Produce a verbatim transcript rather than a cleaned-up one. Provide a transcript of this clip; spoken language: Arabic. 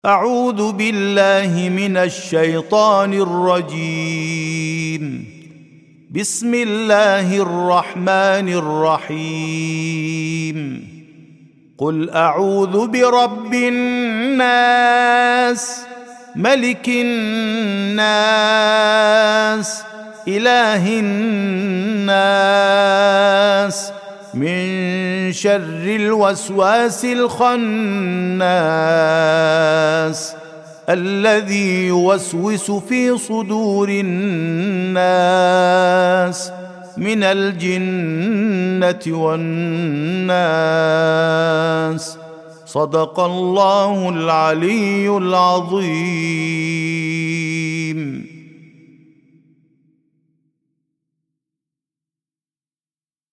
أعوذ بالله من الشيطان الرجيم. بسم الله الرحمن الرحيم. قل أعوذ برب الناس، ملك الناس، إله الناس، من شر الوسواس الخناس الذي يوسوس في صدور الناس من الجنة والناس. صدق الله العلي العظيم.